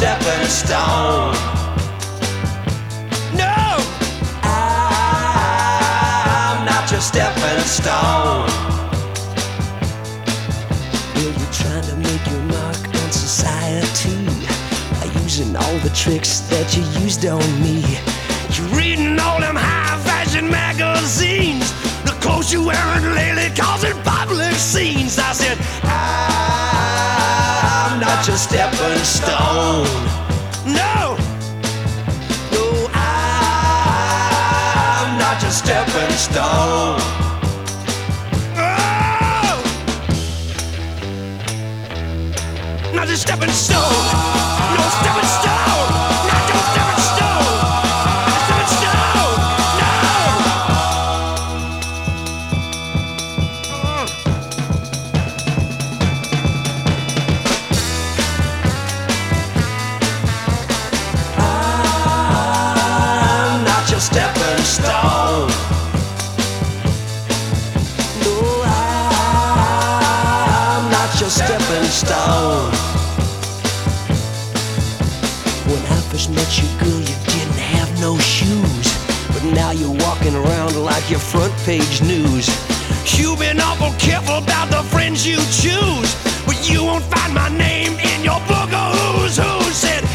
stepping stone. No, I'm not your stepping stone. Well, you're trying to make your mark on society by using all the tricks that you used on me. You're reading all them high-fashion magazines, the clothes you wearing lately causing public scenes. I said, I'm not your stepping stone. no, No, I'm not your stepping stone. oh, not a stepping stone, no stepping stone, not your stepping stone, stepping stone, no. I'm not your stepping stone. No, I'm not your stepping stone. When I first met you, girl, you didn't have no shoes, but now you're walking around like your front page news. You've been awful careful about the friends you choose, but you won't find my name in your book of who's who. Said